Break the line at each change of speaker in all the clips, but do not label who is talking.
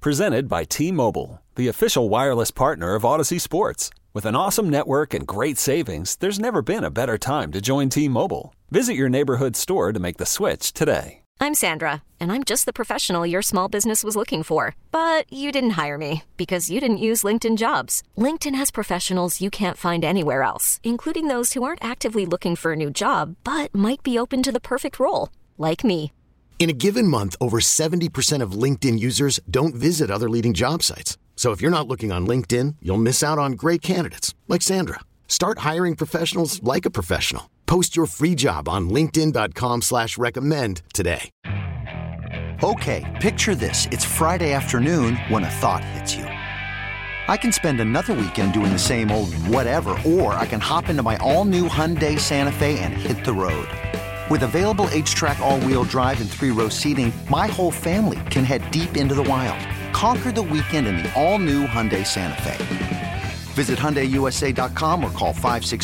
Presented by T-Mobile, the official wireless partner of Odyssey Sports. With an awesome network and great savings, there's never been a better time to join T-Mobile. Visit your neighborhood store to make the switch today.
I'm Sandra, and I'm just the professional your small business was looking for. But you didn't hire me because you didn't use LinkedIn Jobs. LinkedIn has professionals you can't find anywhere else, including those who aren't actively looking for a new job, but might be open to the perfect role, like me.
In a given month, over 70% of LinkedIn users don't visit other leading job sites. So if you're not looking on LinkedIn, you'll miss out on great candidates like Sandra. Start hiring professionals like a professional. Post your free job on linkedin.com/recommend today.
Okay, picture this. It's Friday afternoon when a thought hits you. I can spend another weekend doing the same old whatever, or I can hop into my all-new Hyundai Santa Fe and hit the road. With available H-Track all-wheel drive and 3-row seating, my whole family can head deep into the wild. Conquer the weekend in the all-new Hyundai Santa Fe. Visit HyundaiUSA.com or call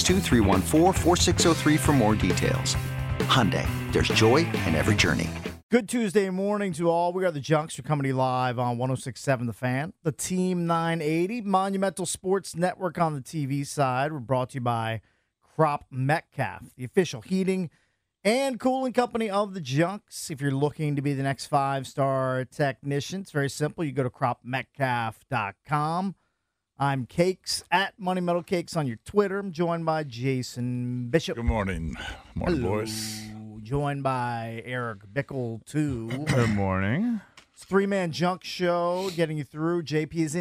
562-314-4603 for more details. Hyundai, there's joy in every journey.
Good Tuesday morning to all. We are the Junks. We're coming to you live on 106.7 The Fan. The Team 980, Monumental Sports Network on the TV side. We're brought to you by Crop Metcalf, the official heating and cooling company of the Junks. If you're looking to be the next 5-star technician, it's very simple. You go to cropmetcalf.com. I'm Cakes at Money Metal Cakes on your Twitter. I'm joined by Jason Bishop.
Good morning. Morning,
Hello.
boys.
Joined by Eric Bickle, too.
Good morning.
It's a three-man junk show getting you through. JP is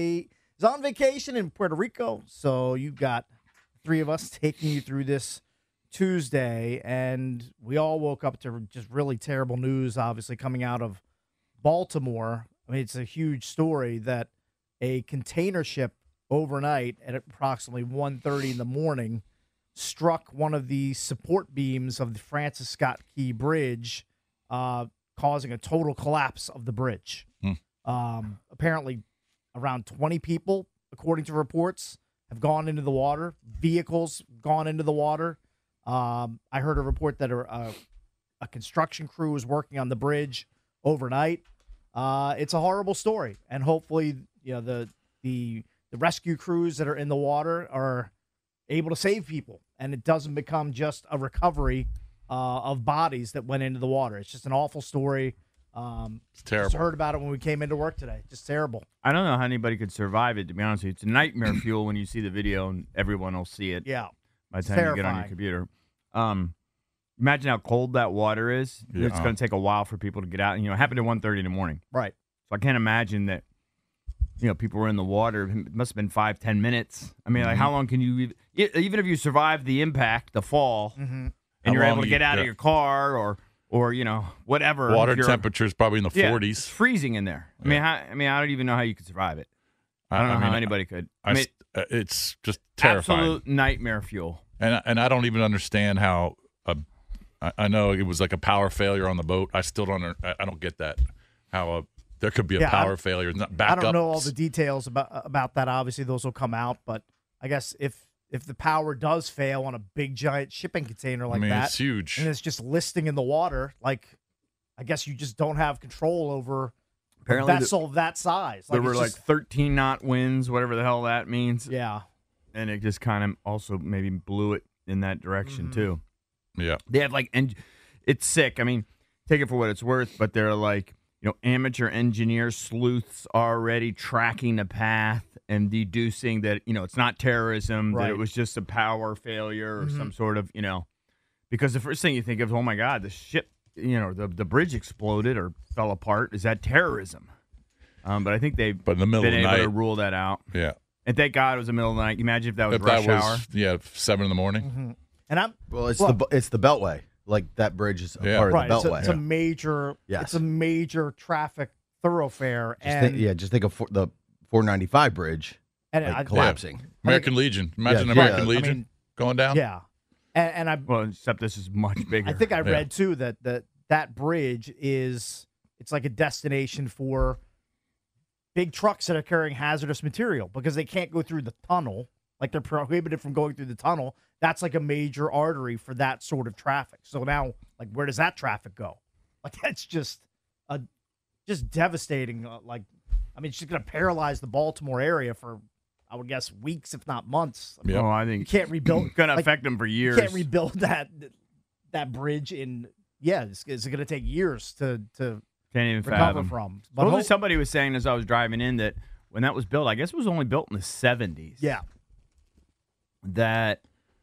on vacation in Puerto Rico, so you've got three of us taking you through this Tuesday, and we all woke up to just really terrible news, obviously, coming out of Baltimore. I mean, it's a huge story that a container ship overnight at approximately 1:30 in the morning struck one of the support beams of the Francis Scott Key Bridge, causing a total collapse of the bridge. Apparently, around 20 people, according to reports, have gone into the water. Vehicles gone into the water. I heard a report that a construction crew was working on the bridge overnight. It's a horrible story, and hopefully, the rescue crews that are in the water are able to save people, and it doesn't become just a recovery of bodies that went into the water. It's just an awful story.
It's terrible.
Just heard about it when we came into work today. Just terrible.
I don't know how anybody could survive it, to be honest with you. It's a nightmare fuel when you see the video, and everyone will see it.
Yeah.
By the time you get on your computer. Imagine how cold that water is. Yeah. It's going to take a while for people to get out. It happened at 1:30 in the morning.
Right.
So I can't imagine that, people were in the water. It must have been 5-10 minutes. I mean, like, how long can you, even if you survive the impact, the fall, and you're able to get out of your car or whatever.
Water temperature is probably in the 40s.
It's freezing in there. I mean, I don't even know how you could survive it. I don't know how anybody could.
It's just terrifying.
Absolute nightmare fuel.
And I don't even understand how. I know it was like a power failure on the boat. I still don't. I don't get that. How there could be a power failure, not backup.
I don't know all the details about that. Obviously, those will come out. But I guess if the power does fail on a big giant shipping container like that,
it's huge,
and it's just listing in the water, like, I guess you just don't have control over a vessel that size.
There were 13 knot winds, whatever the hell that means.
Yeah.
And it just kind of also maybe blew it in that direction, too.
Yeah.
They have, it's sick. I mean, take it for what it's worth, but they're amateur engineers, sleuths already tracking the path and deducing that, it's not terrorism,
right,
that it was just a power failure or some sort of, because the first thing you think of, oh, my God, the ship, the bridge exploded or fell apart. Is that terrorism? But I think they've
been able
to rule that out.
Yeah.
And thank God it was the middle of the night. Imagine if that was rush hour.
7 in the morning.
Mm-hmm. And
it's the Beltway. Like, that bridge is a part of the Beltway.
It's a major.
Yes.
It's a major traffic thoroughfare.
Just think of the 495 bridge collapsing.
American Legion. Imagine American Legion going down.
Yeah.
Except this is much bigger.
I think I read too that bridge it's like a destination for big trucks that are carrying hazardous material because they can't go through the tunnel. Like, they're prohibited from going through the tunnel. That's like a major artery for that sort of traffic. So now, where does that traffic go? Like, that's just devastating. I mean, it's just going to paralyze the Baltimore area for, I would guess, weeks, if not months. I mean,
I think
you can't rebuild.
It's going to affect them for years.
You can't rebuild that bridge in. Yeah, it's going to take years to
can't even
recover
fathom.
from.
But somebody was saying as I was driving in that when that was built, I guess it was only built in the 70s.
Yeah.
That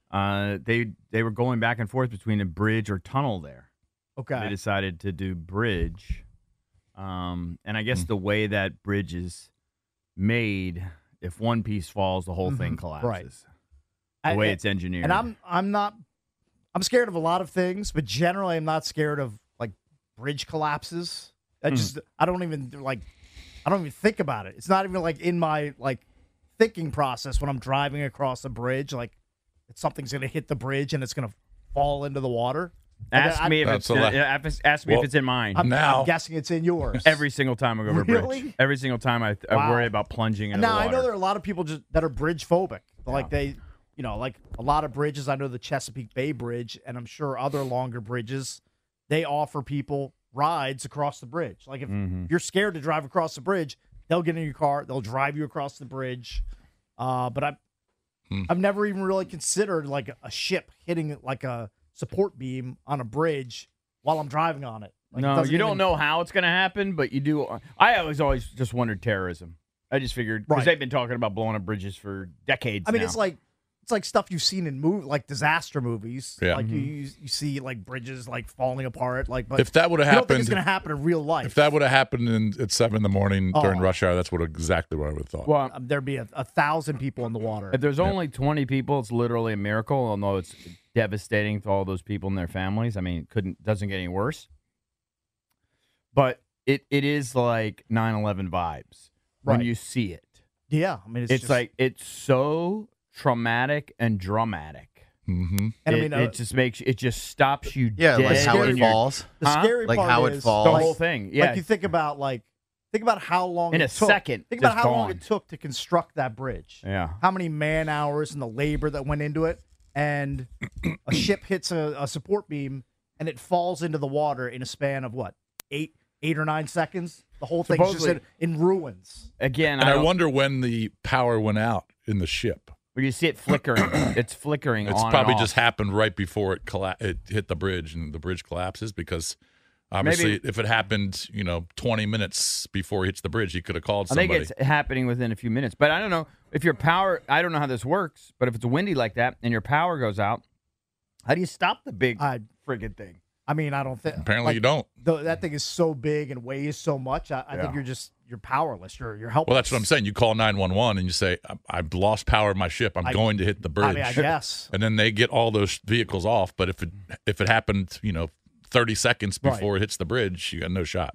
they were going back and forth between a bridge or tunnel there.
Okay.
They decided to do bridge. And I guess the way that bridge is made, if one piece falls, the whole thing collapses.
Right.
The way it's engineered.
And I'm scared of a lot of things, but generally I'm not scared of like bridge collapses. I don't even think about it. It's not even like in my like thinking process when I'm driving across a bridge, like something's going to hit the bridge and it's going to fall into the water.
Ask me if it's in mine.
I'm guessing it's in yours.
Every single time I go over a
Really?
bridge. Every single time I worry about plunging into the water.
Now, I know there are a lot of people that are bridge phobic. Like they, like a lot of bridges. I know the Chesapeake Bay Bridge, and I'm sure other longer bridges, they offer people rides across the bridge. Like if you're scared to drive across the bridge, they'll get in your car, they'll drive you across the bridge. But I've never even really considered like a ship hitting like a support beam on a bridge while I'm driving on it. Like,
no, you don't know how it's going to happen, but you do. I always just wondered terrorism. I just figured because they've been talking about blowing up bridges for decades.
I mean,
now.
it's like stuff you've seen in like disaster movies.
Yeah.
Like you see like bridges like falling apart. Like, but
if that would have
you don't
happened,
think it's going to happen in real life.
If that would have happened at 7 a.m. during rush hour, that's exactly what I would have thought.
Well,
there'd be 1,000 people in the water.
If there's only 20 people, it's literally a miracle. Although it's devastating to all those people and their families. I mean, doesn't get any worse. But it is like 9/11 vibes when you see it.
Yeah, I mean,
it's like it's so traumatic and dramatic.
Mm-hmm.
And I mean,
it just stops you.
Yeah,
dead
like how it falls.
The scary
like
part
how
is
it falls.
The whole thing. Yeah,
like you think about how long
in
it
a
took.
second.
Think about
it's
how long
gone.
it took to construct that bridge.
Yeah,
how many man hours and the labor that went into it, and a ship hits a support beam and it falls into the water in a span of what, 8 or 9 seconds. The whole thing's just in ruins.
Again,
and I wonder when the power went out in the ship.
Where you see it flickering. It's flickering.
It's
on
probably
and
just
off.
happened right before it hit the bridge, and the bridge collapses because obviously if it happened, 20 minutes before it hits the bridge, you could have called somebody.
I think it's happening within a few minutes. But I don't know if your power. I don't know how this works. But if it's windy like that and your power goes out, how do you stop the big friggin' thing?
I mean, I don't think.
Apparently, you don't.
That thing is so big and weighs so much. I think you're powerless. You're helpless.
Well, that's what I'm saying. You call 911 and you say, "I've lost power of my ship. I'm going to hit the bridge."
I mean, I guess.
And then they get all those vehicles off. But if it happened, 30 seconds before it hits the bridge, you got no shot.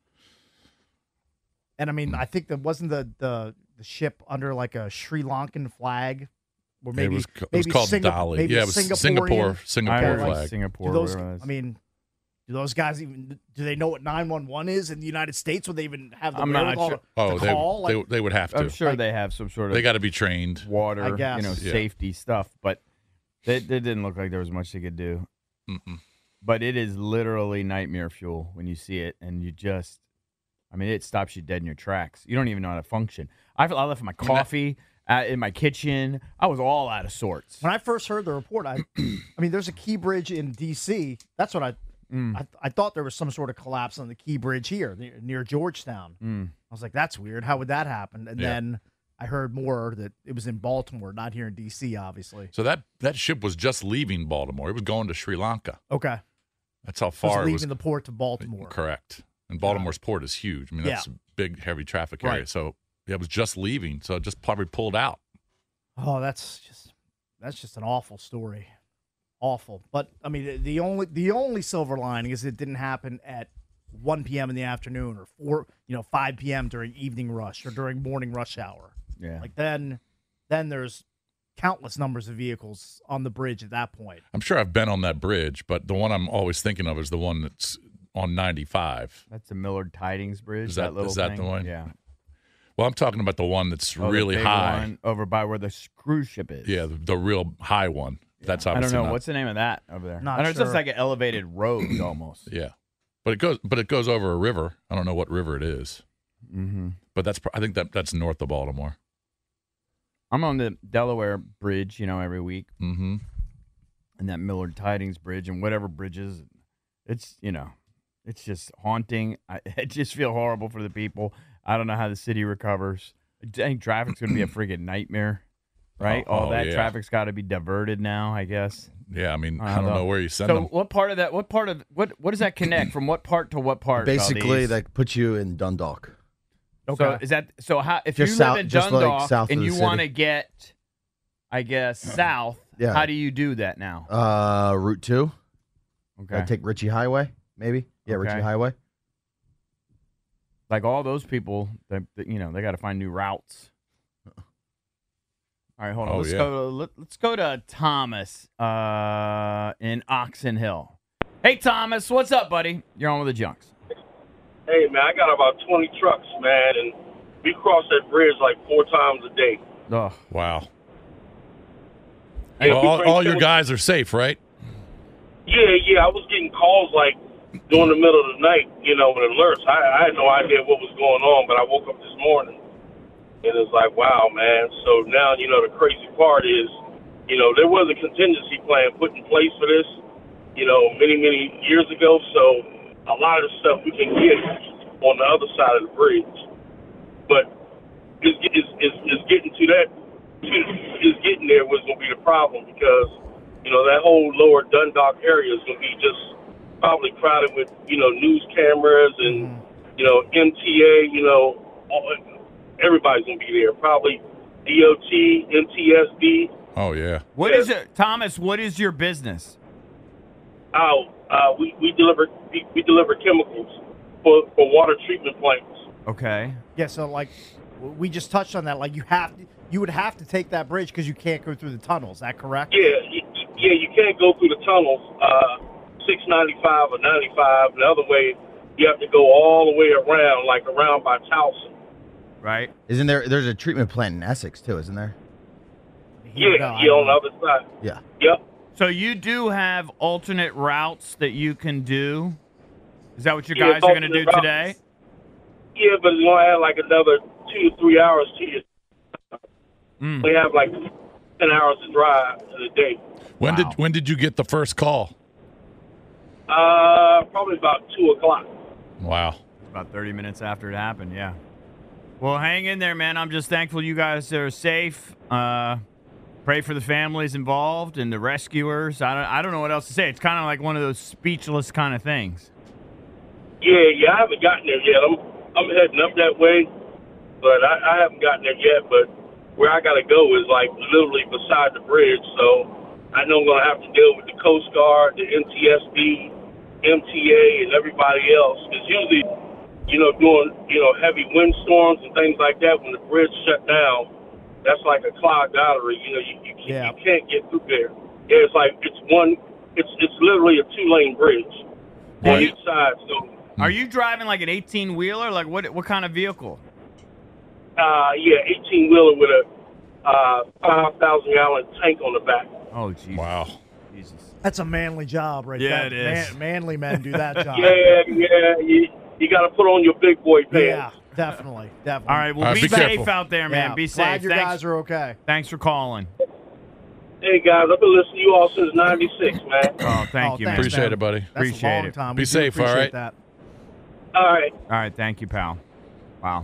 And I mean, I think that wasn't the ship under like a Sri Lankan flag. Or maybe
it was called Dali.
Maybe
it was Singapore flag.
Singapore.
Do those guys even do they know what 911 is in the United States? Would they even have the
wherewithal
to call?
They would have to.
I'm sure they have some sort of.
They got to be trained.
Water,
I guess.
safety stuff, but they didn't look like there was much they could do.
Mm-mm.
But it is literally nightmare fuel when you see it, and you just, it stops you dead in your tracks. You don't even know how to function. I left my coffee in my kitchen. I was all out of sorts.
When I first heard the report, I mean, there's a Key Bridge in D.C. That's what I thought there was some sort of collapse on the Key Bridge here near Georgetown. I was like, that's weird. How would that happen? And then I heard more that it was in Baltimore, not here in D.C., obviously.
So that ship was just leaving Baltimore. It was going to Sri Lanka.
Okay.
That's how far
it was. Leaving the port to Baltimore.
Correct. And Baltimore's port is huge. I mean, that's a big, heavy traffic area. Right. So it was just leaving. So it just probably pulled out.
Oh, that's just an awful story. Awful. But I mean, the only silver lining is it didn't happen at 1 p.m. in the afternoon or 5 p.m. during evening rush or during morning rush hour.
Yeah.
Like then there's countless numbers of vehicles on the bridge at that point.
I'm sure I've been on that bridge, but the one I'm always thinking of is the one that's on 95.
That's the Millard Tidings Bridge.
Is that the one?
Yeah.
Well, I'm talking about the one that's really high.
One over by where the cruise ship is.
Yeah, the real high one. Yeah. That's obviously
I don't know. What's the name of that over there?
Not sure.
It's just like an elevated road almost.
Yeah. But it goes over a river. I don't know what river it is.
Mm-hmm.
But I think that's north of Baltimore.
I'm on the Delaware Bridge, every week.
Mm-hmm.
And that Millard Tidings Bridge and whatever bridges. It's, it's just haunting. I just feel horrible for the people. I don't know how the city recovers. I think traffic's going to be a friggin' nightmare, right? All that traffic's got to be diverted now, I guess.
Yeah, I mean, I don't know where you send them.
So what does that connect from what part to what part?
Basically,
Valdez?
that puts you in Dundalk.
Okay. So how if
Just
you live in
just like
Dundalk
south of
and
the
you
city.
want to get, I guess, south,
Yeah.
how do you do that now?
Route 2.
Okay.
Take Ritchie Highway, maybe. Yeah,
Okay.
Ritchie Highway.
Like all those people, they got to find new routes. All right, hold on. Let's go to Thomas in Oxon Hill. Hey, Thomas, what's up, buddy? You're on with the Junks.
Hey, man, I got about 20 trucks, man, and we cross that bridge like 4 times a day.
Oh,
wow.
Yeah,
Well, all your guys are safe, right?
Yeah. I was getting calls like during the middle of the night, with alerts. I had no idea what was going on, but I woke up this morning, and it's like, wow, man. So now, the crazy part is, there was a contingency plan put in place for this, many, many years ago. So a lot of the stuff we can get on the other side of the bridge. But it's getting to that, is getting there was going to be the problem because, that whole lower Dundalk area is going to be just probably crowded with, news cameras and, MTA, everybody's going to be there. Probably DOT, MTSD.
Oh, yeah.
What is it, Thomas? What is your business?
We deliver chemicals for water treatment plants.
Okay.
Yeah, so like we just touched on that. Like you would have to take that bridge because you can't go through the tunnels. Is that correct?
Yeah, you can't go through the tunnels, 695 or 95. The other way, you have to go all the way around, like around by Towson.
Right.
Isn't there's a treatment plant in Essex, too, isn't there?
Yeah, on the other side.
Yeah.
Yep.
So you do have alternate routes that you can do? Is that what your guys are going to do today?
Yeah, but it's going to add like another 2 to 3 hours to you. We have like 10 hours to drive in a day.
When did you get the first call?
Probably about 2 o'clock.
Wow.
About 30 minutes after it happened, yeah. Well, hang in there, man. I'm just thankful you guys are safe. Pray for the families involved and the rescuers. I don't know what else to say. It's kind of like one of those speechless kind of things.
Yeah, I haven't gotten there yet. I'm heading up that way, but I haven't gotten there yet. But where I got to go is like literally beside the bridge, so I know I'm going to have to deal with the Coast Guard, the NTSB, MTA, and everybody else. Because usually, during, heavy windstorms and things like that, when the bridge shut down, that's like a clogged artery. You can't get through there. Yeah, it's like it's literally a 2-lane bridge on each side. So,
are you driving like an 18-wheeler? Like what kind of vehicle?
18-wheeler with a 5,000-gallon tank on the back.
Oh, geez.
Wow.
Jesus.
That's a manly job, right there.
Yeah, it is.
Manly men do that job.
You got to put on your big boy pants.
Yeah, definitely.
All right, well, be
be
safe
careful
out there, man.
Yeah,
Be safe.
glad your guys are okay.
Thanks for calling.
Hey, guys, I've been listening to you all since 96, man.
Oh, thank you, man.
Appreciate it, buddy.
That's
Appreciate
a long
it.
time.
Be
We do
safe, all
appreciate
right?
That.
All right.
All right, thank you, pal. Wow.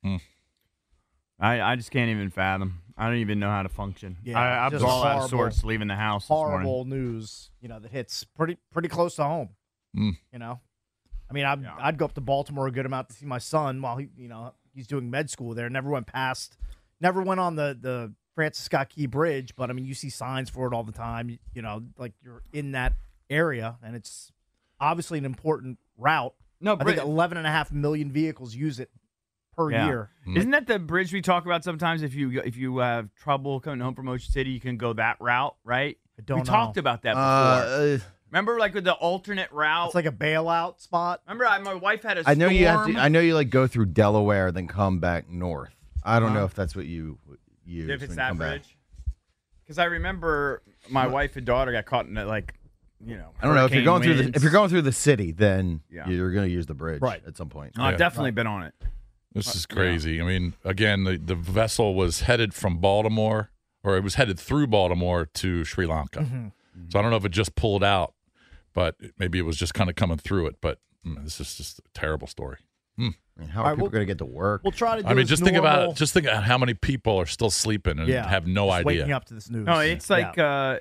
I just can't even fathom. I don't even know how to function.
Yeah,
I was
just
all out of
horrible.
sorts leaving the house this morning.
Horrible news, that hits pretty close to home. I mean, I'd go up to Baltimore a good amount to see my son while he's doing med school there. Never went on the Francis Scott Key Bridge, but I mean, you see signs for it all the time. Like you're in that area, and it's obviously an important route.
No,
I think 11.5 million vehicles use it per year.
Isn't that the bridge we talk about sometimes? If you have trouble coming home from Ocean City, you can go that route, right?
We
talked about that before. Remember, like with the alternate route?
It's like a bailout spot.
Remember, my wife had a
I know
storm.
you have to. I know you like go through Delaware, then come back north. I don't know if that's what you use.
If it's
when you
that
come back.
bridge. Because I remember my wife and daughter got caught in it, like,
I don't know if you're going
hurricane
through the
winds.
city, then you're going to use the bridge
Right.
at some point.
Oh, I've definitely been on it.
This is crazy. I mean, again, the vessel was headed from Baltimore, or it was headed through Baltimore to Sri Lanka.
Mm-hmm.
So I don't know if it just pulled out, but maybe it was just kind of coming through it. But this is just a terrible story.
I mean, how are people going to get to work?
We'll try to do
I mean,
just
think about how many people are still sleeping and have no
just
idea.
Waking up to this news.
No, it's like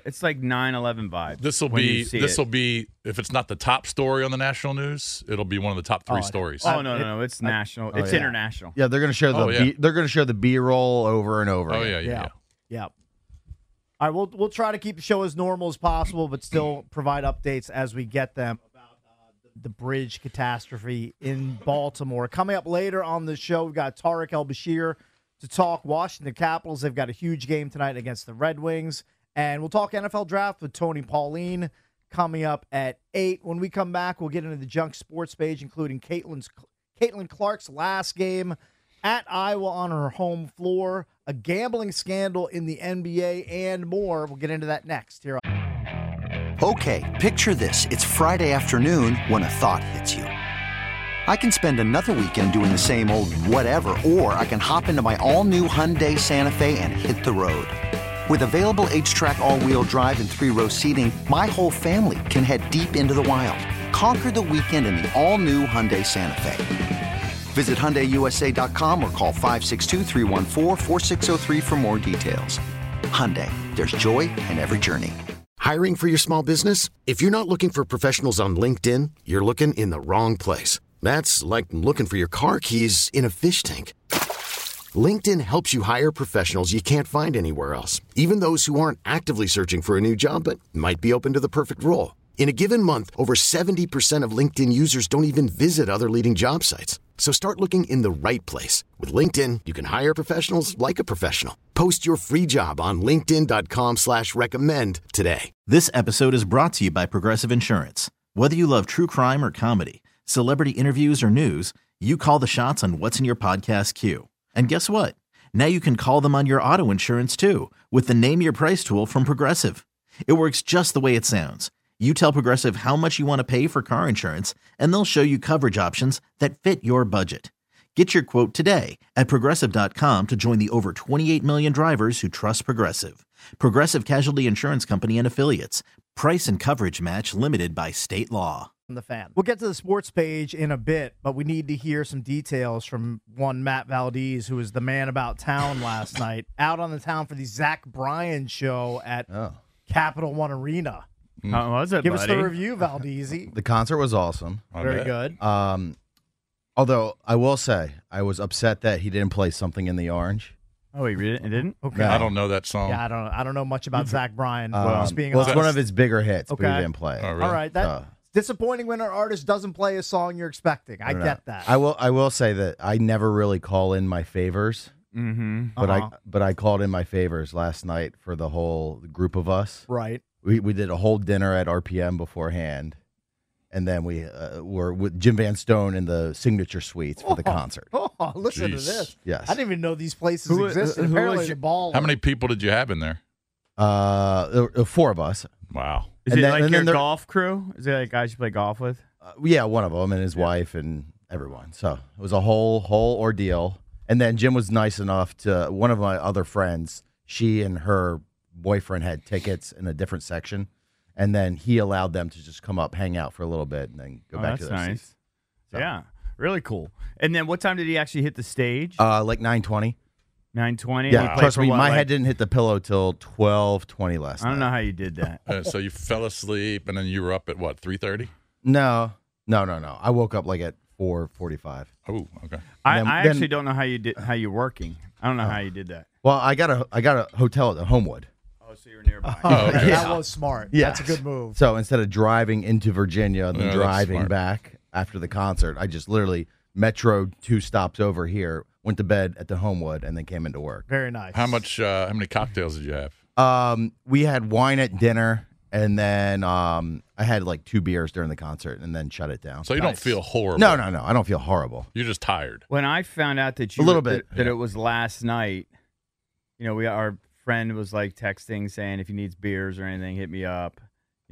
9/11 vibes.
This will be if it's not the top story on the national news, it'll be one of the top 3 stories.
Oh no, it's national. It's international.
Yeah, they're going to show they're going to show the B-roll over and over.
Oh
again.
Yeah. All right, we'll try to keep the show as normal as possible, but still provide updates as we get them about the bridge catastrophe in Baltimore. Coming up later on the show, we've got Tariq El-Bashir to talk Washington Capitals. They've got a huge game tonight against the Red Wings. And we'll talk NFL Draft with Tony Pauline coming up at 8. When we come back, we'll get into the Junk Sports page, including Caitlin Clark's last game at Iowa on her home floor, a gambling scandal in the NBA, and more. We'll get into that next here.
Okay, picture this. It's Friday afternoon when a thought hits you. I can spend another weekend doing the same old whatever, or I can hop into my all-new Hyundai Santa Fe and hit the road. With available H-Track all-wheel drive and 3-row seating, my whole family can head deep into the wild. Conquer the weekend in the all-new Hyundai Santa Fe. Visit HyundaiUSA.com or call 562-314-4603 for more details. Hyundai, there's joy in every journey.
Hiring for your small business? If you're not looking for professionals on LinkedIn, you're looking in the wrong place. That's like looking for your car keys in a fish tank. LinkedIn helps you hire professionals you can't find anywhere else, even those who aren't actively searching for a new job but might be open to the perfect role. In a given month, over 70% of LinkedIn users don't even visit other leading job sites. So start looking in the right place. With LinkedIn, you can hire professionals like a professional. Post your free job on linkedin.com/recommend today.
This episode is brought to you by Progressive Insurance. Whether you love true crime or comedy, celebrity interviews or news, you call the shots on what's in your podcast queue. And guess what? Now you can call them on your auto insurance too with the Name Your Price tool from Progressive. It works just the way it sounds. You tell Progressive how much you want to pay for car insurance, and they'll show you coverage options that fit your budget. Get your quote today at Progressive.com to join the over 28 million drivers who trust Progressive. Progressive Casualty Insurance Company and Affiliates. Price and coverage match limited by state law.
The fan. We'll get to the sports page in a bit, but we need to hear some details from one Matt Valdez, who was the man about town last night, out on the town for the Zach Bryan show at Capital One Arena.
How was it,
Give
buddy?
us the review, Valdez.
The concert was awesome.
Very good.
Although I will say I was upset that he didn't play Something in the Orange.
Oh, he didn't?
Okay.
I don't know that song.
Yeah, I don't know much about Zach Bryan. Just being
it's
honest.
one of his bigger hits, but he
Okay.
didn't play it.
Oh, really?
All right, that's disappointing when an artist doesn't play a song you're expecting. I get that.
I will say that I never really call in my favors.
Mm-hmm.
But I called in my favors last night for the whole group of us.
Right.
We did a whole dinner at RPM beforehand, and then we were with Jim Van Stone in the Signature Suites for the concert.
Oh, listen to
Jeez.
this.
Yes.
I didn't even know these places
Who-
existed.
who
Apparently
was
the
your-
ball.
How many people did you have in there?
There were 4 of us.
Wow.
Is
And
it
then-
like
and
your
then there-
golf crew? Is it like guys you play golf with?
Yeah, one of them and his wife and everyone. So it was a whole ordeal. And then Jim was nice enough to, one of my other friends, she and her boyfriend had tickets in a different section. And then he allowed them to just come up, hang out for a little bit, and then go back to
that's
their
nice.
seats. So,
Yeah, really cool. And then what time did he actually hit the stage?
like 9:20.
9:20.
Yeah, trust me, my head didn't hit the pillow till 12:20 last night.
I don't know how you did that.
So you fell asleep, and then you were up at what, 3:30?
No. I woke up like at 4:45.
Oh, okay.
I
Then-
actually don't know how you did. How you're working? I don't know how you did that.
Well, I got a hotel at Homewood.
Oh, so you're nearby.
Oh, okay.
That was smart.
Yeah.
That's a good move.
So instead of driving into Virginia and then
Yeah, that's
driving
smart.
back after the concert, I just literally metroed 2 stops over here, went to bed at the Homewood, and then came into work.
Very nice.
How many cocktails did you have?
We had wine at dinner, and then I had like 2 beers during the concert, and then shut it down.
So you don't feel horrible.
No, I don't feel horrible.
You're just tired.
When I found out that you
A little bit,
that it was last night, our friend was like texting saying if he needs beers or anything, hit me up.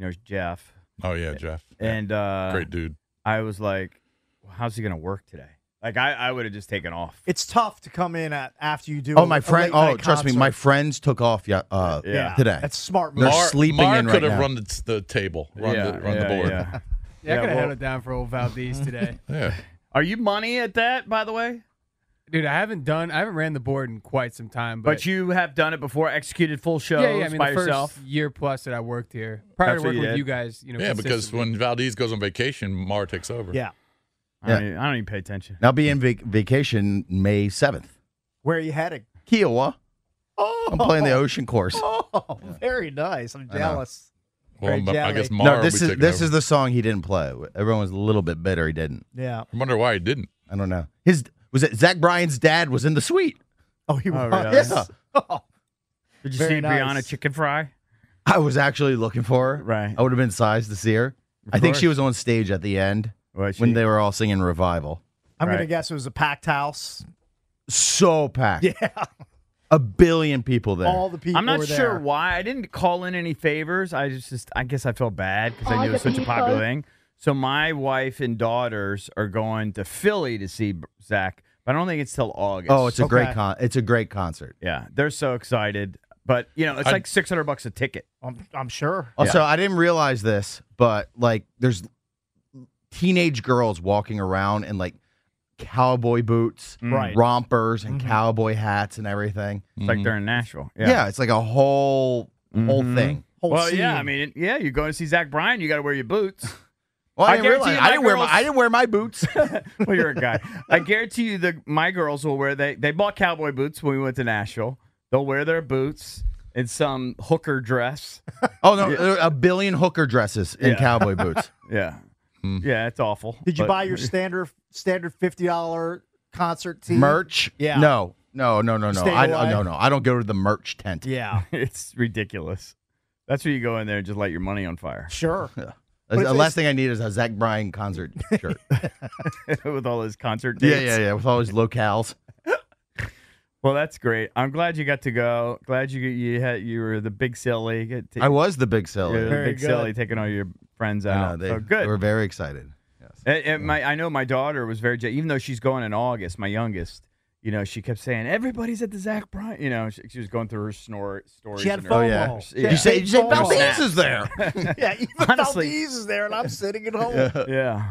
Jeff.
Oh, yeah, Jeff. Yeah.
And
Great dude.
I was like, well, how's he going to work today? Like I would have just taken off.
It's tough to come in after you do.
My friend. Trust me, my friends took off. Today.
That's a smart move.
They're sleeping in right
could have
now.
run the table, run the board.
I could have held it down for old Valdez today.
Yeah.
Are you money at that, by the way?
Dude, I haven't ran the board in quite some time.
But you have done it before, executed full shows by
the
yourself?
first year plus that I worked here. Prior to working with you guys,
because when Valdez goes on vacation, Mar takes over.
Yeah.
I don't even pay attention.
I'll be in vacation May 7th.
Where are you heading?
Kiowa. Oh, I'm playing the ocean course.
Oh, very nice. I'm jealous.
Well, I guess
No,
Mar
this
will be taking
is
over.
the song he didn't play. Everyone was a little bit bitter he didn't.
Yeah.
I wonder why he didn't.
I don't know. Was it Zach Bryan's dad was in the suite?
Oh, he was.
really?
Yeah.
Oh,
Did you
very
see
nice.
Brianna Chicken Fry?
I was actually looking for her.
Right.
I would have been sized to see her. I think she was on stage at the end when they were all singing Revival.
I'm going to guess it was a packed house.
So packed.
Yeah.
1 billion people there.
All the people
I'm not
were
sure
there.
why. I didn't call in any favors. I guess I felt bad because I knew it was such a popular thing. So my wife and daughters are going to Philly to see Zach, but I don't think it's till August.
Oh, it's a great concert.
Yeah, they're so excited. But it's like $600 a ticket.
I'm sure.
Also, I didn't realize this, but like there's teenage girls walking around in like cowboy boots,
Right.
rompers, and cowboy hats and everything.
It's like they're in Nashville.
Yeah, it's like a whole thing.
Whole
Well,
scene.
yeah, I mean, you're going to see Zach Bryan, you got to wear your boots.
Well,
I
I didn't
guarantee
realize.
you
I
my
didn't wear
girls-
I didn't wear my boots.
Well, you're a guy. I guarantee you my girls will wear, they bought cowboy boots when we went to Nashville. They'll wear their boots in some hooker dress.
Oh no, 1 billion hooker dresses in cowboy boots.
Yeah. Yeah, it's awful.
Did you
but-
buy your standard $50 concert tee?
Merch?
Yeah.
No.
Stay
I
away.
no. I don't go to the merch tent.
Yeah.
It's ridiculous. That's where you go in there and just light your money on fire
Sure.
The last thing I need is a Zach Bryan concert shirt.
with all his concert dates.
yeah, with all his locales.
Well, that's great. I'm glad you got to go. Glad you were the big silly.
I was the big
You were
silly.
the
Very
big
good.
silly taking all your friends
I know,
out. So good.
They were very excited. Yes.
I know my daughter was even though she's going in August, my youngest, she kept saying, everybody's at the Zach Bryan. She was going through her stories.
She had
and
FOMO.
her-
yeah.
She had
You say
FOMO.
Valdez is there.
Yeah, even
Honestly.
Valdez is there, and I'm sitting at home.
Yeah.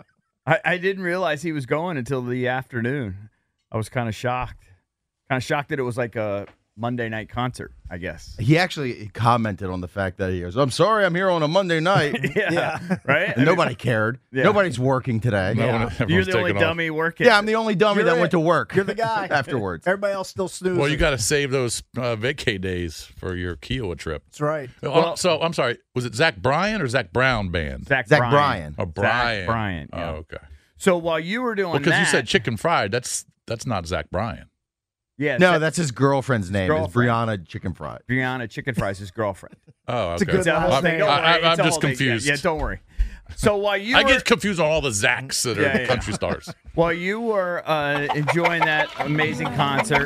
I didn't realize he was going until the afternoon. I was kind of shocked. That it was like a Monday night concert, I guess.
He actually commented on the fact that he goes, "I'm sorry, I'm here on a Monday night."
Yeah. Right?
And nobody cared.
Yeah.
Nobody's working today.
No
Yeah.
one-
You're
everyone's
the only
taking off.
dummy working.
Yeah, I'm the only dummy
You're
that
it.
went to work.
You're the guy.
afterwards.
Everybody else still snoozing.
Well, you got to save those vacay days for your Kiowa trip.
That's right.
So I'm sorry. Was it Zach Bryan or Zach Brown band?
Zach
Zach
Bryan.
Bryan.
Oh, Bryan.
Zach Bryan. Yeah.
Oh, okay.
So while you were doing
Well, because
that,
you said chicken fried. That's not Zach Bryan.
yeah,
No, that's his girlfriend's name. Is
girlfriend.
Brianna Chicken Fried.
Brianna Chicken Fries' his girlfriend.
Oh, okay.
It's a good
It's a whole
last
thing.
name.
Don't worry.
I'm
It's a
just
whole thing.
confused.
Yeah, don't worry. So while you
I
were,
get confused on all the Zacks that are
Yeah, yeah.
country stars.
while you were enjoying that amazing concert,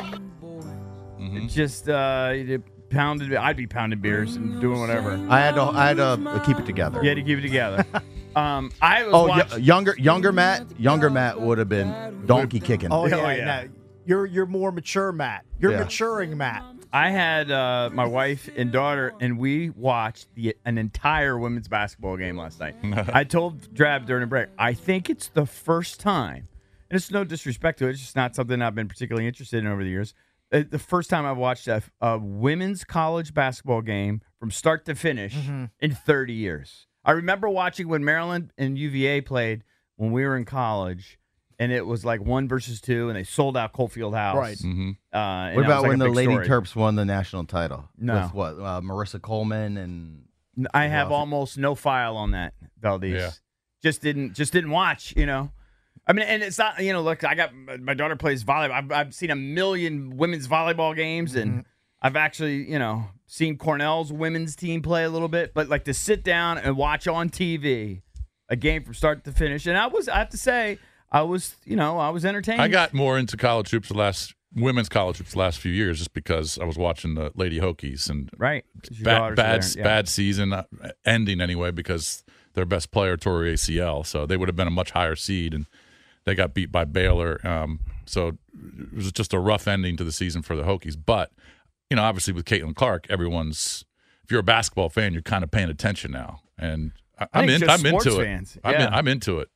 Mm-hmm.
just you pounded. I'd be pounding beers and doing whatever.
I had to keep it together.
You had to keep it together. I was
Oh,
watching.
younger Matt would have been donkey kicking.
Oh, yeah.
yeah.
No, you're more mature, Matt. You're
Yeah.
maturing, Matt.
I had my wife and daughter, and we watched an entire women's basketball game last night. I told Drab during a break, I think it's the first time, and it's no disrespect to it, it's just not something I've been particularly interested in over the years. The first time I've watched a women's college basketball game from start to finish in 30 years. I remember watching when Maryland and UVA played when we were in college. And it was like 1 versus 2, and they sold out Colt Field House.
Right.
And
What
that was
about
like
when
a
the
big
Lady
story.
Terps won the national title?
No.
With what? Marissa Coleman and
I have
Well,
almost no file on that, Valdez.
Yeah.
Just didn't watch. I mean, and it's not. Look, I got my daughter plays volleyball. I've seen 1 million women's volleyball games, and I've actually seen Cornell's women's team play a little bit. But like to sit down and watch on TV a game from start to finish, and I have to say. I was entertained.
I got more into college hoops women's college hoops the last few years just because I was watching the Lady Hokies and
right. Your daughter's there, yeah.
bad season ending anyway because their best player tore ACL, so they would have been a much higher seed and They got beat by Baylor. So it was just a rough ending to the season for the Hokies. But, obviously with Caitlin Clark, if you're a basketball fan, you're kind of paying attention now. And I'm into
fans.
it. I'm into it.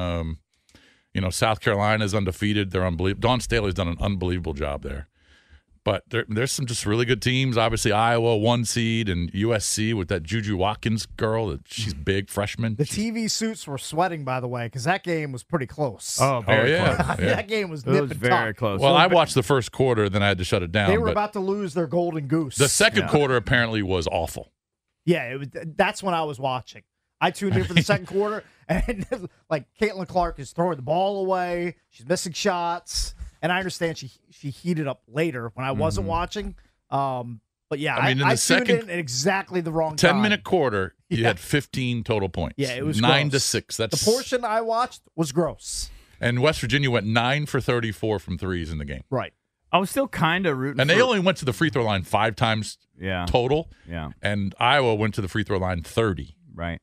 South Carolina is undefeated. They're unbelievable. Dawn Staley's done an unbelievable job there. But there's some just really good teams. Obviously, Iowa, 1 seed, and USC with that Juju Watkins girl. She's big, freshman.
The TV suits were sweating, by the way, because that game was pretty close.
Oh, very close.
Yeah.
That game was
very close.
Well, I watched the first quarter, then I had to shut it down.
They were about to lose their golden goose.
The second quarter apparently was awful.
Yeah, that's when I was watching. I tuned in for the second quarter, and Caitlin Clark is throwing the ball away. She's missing shots. And I understand she heated up later when I wasn't watching. But yeah, I tuned in at exactly the wrong
10-minute quarter, you had 15 total points.
Yeah, it was
9-6. That's
the portion I watched was gross.
And West Virginia went 9 for 34 from threes in the game.
Right.
I was still kind of rooting.
And they only went to the free throw line 5 times total.
Yeah.
And Iowa went to the free throw line 30.
Right.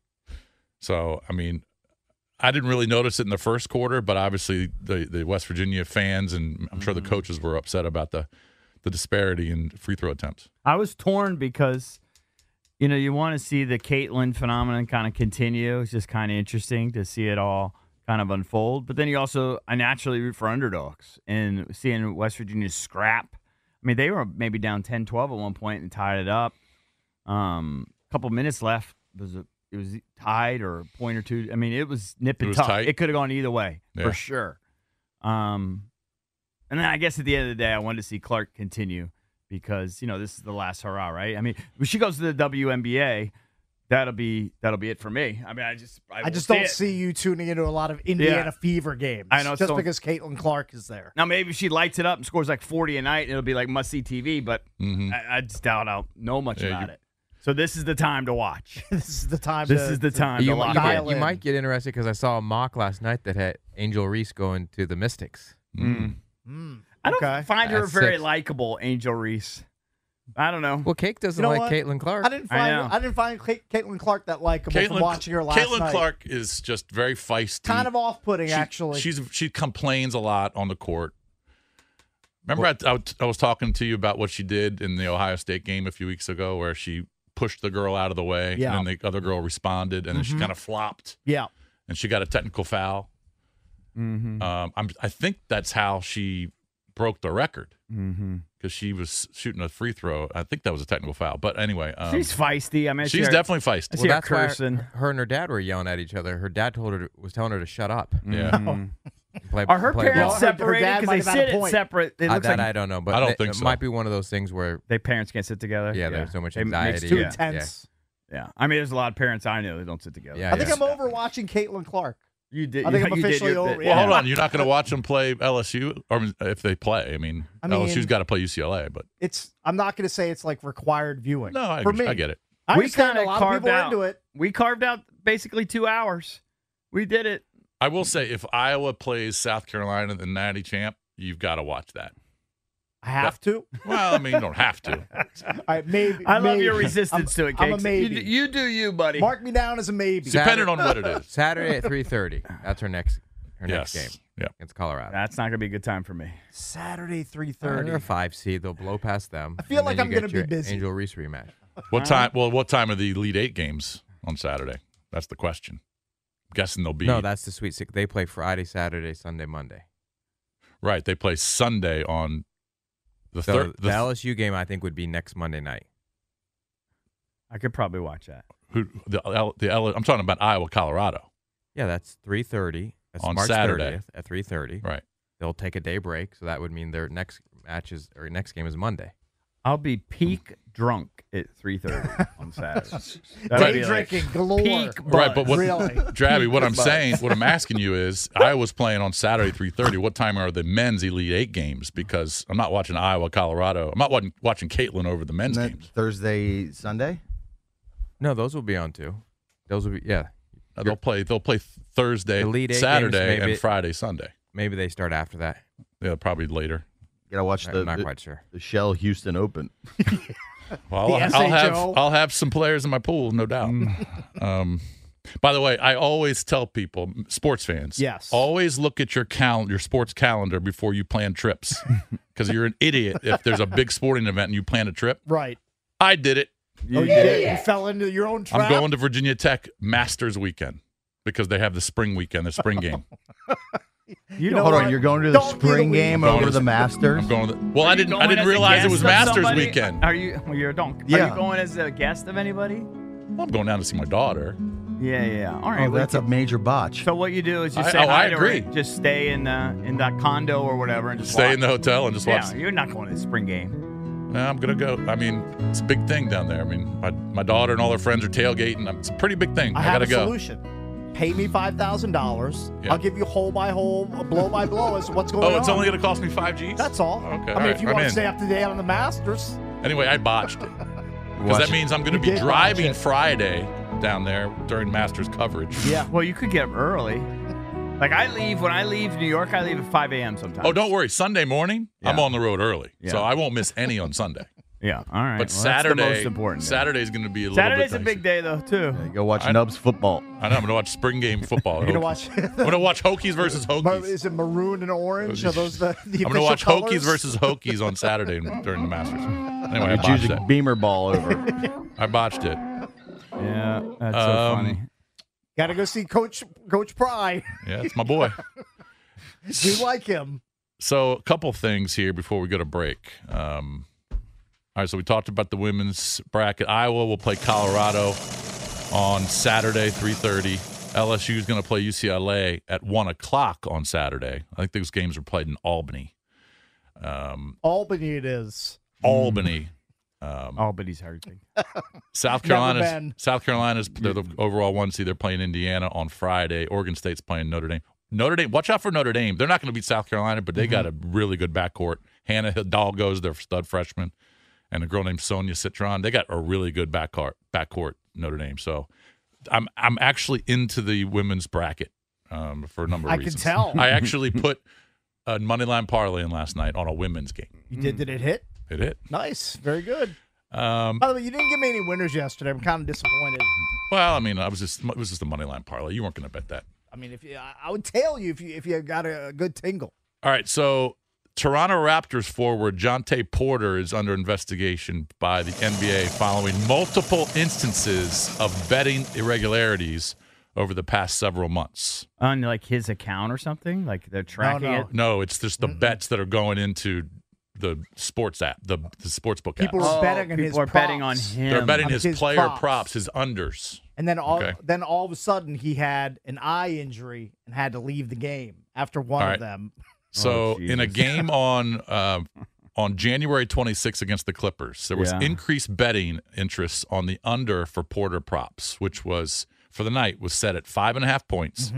So, I didn't really notice it in the first quarter, but obviously the West Virginia fans and I'm sure the coaches were upset about the disparity in free throw attempts.
I was torn because, you want to see the Caitlin phenomenon kind of continue. It's just kind of interesting to see it all kind of unfold. But then I naturally root for underdogs. And seeing West Virginia scrap. They were maybe down 10-12 at one point and tied it up. A couple minutes left. It was tied or a point or two. It was nip and tuck.
Tight.
It could have gone either way for sure. And then I guess at the end of the day, I wanted to see Clark continue because this is the last hurrah, right? When she goes to the WNBA, that'll be it for me. I just
don't see you tuning into a lot of Indiana Fever games.
I know,
just because Caitlin Clark is there.
Now maybe she lights it up and scores like 40 a night, and it'll be like must see TV. But I just doubt I'll know much about it. So this is the time to watch.
This is the time
You might get interested because I saw a mock last night that had Angel Reese going to the Mystics.
I don't find her very likable, Angel Reese. I don't know.
Well, Cake doesn't like Caitlin Clark.
I didn't find Caitlin Clark that likable from watching her last night.
Caitlin Clark is just very feisty.
Kind of off-putting, actually.
She complains a lot on the court. Remember I was talking to you about what she did in the Ohio State game a few weeks ago where she pushed the girl out of the way, and then the other girl responded, and then she kind of flopped.
Yeah.
And she got a technical foul. I think that's how she broke the record because she was shooting a free throw. I think that was a technical foul. But anyway.
She's feisty.
She's definitely feisty.
Well, that's why her and her dad were yelling at each other. Her dad was telling her to shut up.
Yeah.
Are her parents separated because they sit separate?
That I don't know, but
I don't think so.
It might be one of those things where
parents can't sit together.
Yeah, there's so much anxiety.
It's too intense.
Yeah. There's a lot of parents I know that don't sit together.
I think I'm over watching Caitlin Clark.
You did.
I think I'm officially over.
Well, hold on. You're not going to watch them play LSU, or if they play. LSU's got to play UCLA, but
I'm not going to say it's like required viewing.
No, I get it.
We kind of carved out. Into it.
We carved out basically 2 hours. We did it.
I will say, if Iowa plays South Carolina, the Natty Champ, you've got to watch that.
I have to?
Well, you don't have to.
Maybe.
I love your resistance to it, Cakes.
I'm a maybe.
You do you, buddy.
Mark me down as a maybe.
Depending on what it is.
Saturday at 3:30. That's her next game.
Yeah.
Against Colorado.
That's not going to be a good time for me.
Saturday, 3:30.
They're a 5 seed. They'll blow past them.
I feel like I'm going to be busy.
Angel Reese rematch.
What time? Well, what time are the Elite Eight games on Saturday? That's the question. I'm guessing they'll be.
No, that's the Sweet Six. They play Friday, Saturday, Sunday, Monday.
Right. They play Sunday on the
third. The LSU game, I think, would be next Monday night.
I could probably watch that.
I'm talking about Iowa, Colorado.
Yeah, that's 3:30. That's
on
March
Saturday
30th at 3:30.
Right.
They'll take a day break, so that would mean their next next game is Monday.
I'll be peak drunk at 3:30 on Saturday.
Day drinking galore.
Peak buzz.
Right, but what,
really?
Drabby, what I'm saying, what I'm asking you is, Iowa's playing on Saturday 3:30. What time are the men's Elite Eight games? Because I'm not watching Iowa, Colorado. I'm not watching Caitlin over the men's games.
Thursday, Sunday?
No, those will be on too. Those will be
They'll play Thursday, Saturday, and Friday, Sunday.
Maybe they start after that.
Yeah, probably later.
Gotta watch
I'm not quite sure.
The Shell Houston Open.
Well, I'll have some players in my pool, no doubt. By the way, I always tell people, sports fans,
yes,
always look at your sports calendar before you plan trips, because you're an idiot if there's a big sporting event and you plan a trip.
Right.
I did it.
You did. You fell into your own trap.
I'm going to Virginia Tech Masters weekend because they have the spring weekend, the spring game.
Hold on, you're going to the spring game over the Masters?
I'm going. I didn't realize it was Masters weekend.
Are you? Well, you're a donk.
Yeah.
Are you going as a guest of anybody?
Well, I'm going down to see my daughter.
Yeah. All right.
That's a major botch.
So what you do is you say hi to her, just stay in that condo or whatever, and just
stay in the hotel and just watch.
Yeah, you're not going to the spring game.
No, I'm gonna go. I mean, it's a big thing down there. I mean, my daughter and all her friends are tailgating. It's a pretty big thing. I gotta go.
Solution. Pay me $5,000. I'll give you hole by hole, blow by blow as what's going on.
Oh, it's only going to cost me $5,000?
That's all.
Okay.
I mean, if you want to stay up to date on the Masters.
Anyway, I botched it. Because that means I'm going to be driving Friday down there during Masters coverage.
Yeah. Well, you could get up early. Like when I leave New York, I leave at 5 a.m. sometimes.
Oh, don't worry. Sunday morning, I'm on the road early. Yeah. So I won't miss any on Sunday.
Yeah, all right.
But
Saturday, that's the most important.
Saturday's going to be a little
Saturday's
bit
a big day, though, too.
Yeah, go watch Nubs football.
I know. I'm going to watch spring game football.
You're going to watch...
I'm going to watch Hokies versus Hokies.
Is it maroon and orange? Are those the
I'm going to watch
colors?
Hokies versus Hokies on Saturday during the Masters. Anyway, I
botched
botched
it.
it.
Beamer ball over.
I botched it.
Yeah, that's so funny.
Got to go see Coach Pry.
Yeah, it's my boy.
We like him.
So a couple things here before we go to break. All right, so we talked about the women's bracket. Iowa will play Colorado on Saturday, 3:30. LSU is going to play UCLA at 1 o'clock on Saturday. I think those games are played in Albany.
Albany it is.
Albany.
Albany's hurting.
South Carolina's they're the overall 1 seed. They're playing Indiana on Friday. Oregon State's playing Notre Dame. Notre Dame, watch out for Notre Dame. They're not going to beat South Carolina, but they got a really good backcourt. Hannah Hidalgo's their stud freshman, and a girl named Sonia Citron. They got a really good backcourt, Notre Dame. So I'm actually into the women's bracket for a number of reasons.
I can tell.
I actually put a moneyline parlay in last night on a women's game.
You did? Did it hit?
It hit.
Nice. Very good. By the way, you didn't give me any winners yesterday. I'm kind of disappointed.
Well, I mean, it was just a moneyline parlay. You weren't going to bet that.
I mean, I would tail you if you got a good tingle.
All right, so Toronto Raptors forward Jonte Porter is under investigation by the NBA following multiple instances of betting irregularities over the past several months.
On like his account or something? Like they're tracking it?
No, it's just the bets that are going into the sports app, the sportsbook app.
People are betting on his props.
Betting on him.
They're betting his player props, his unders.
And then all of a sudden he had an eye injury and had to leave the game after one of them.
So in a game on January 26th against the Clippers, there was increased betting interest on the under for Porter props, which was for the night was set at 5.5 points,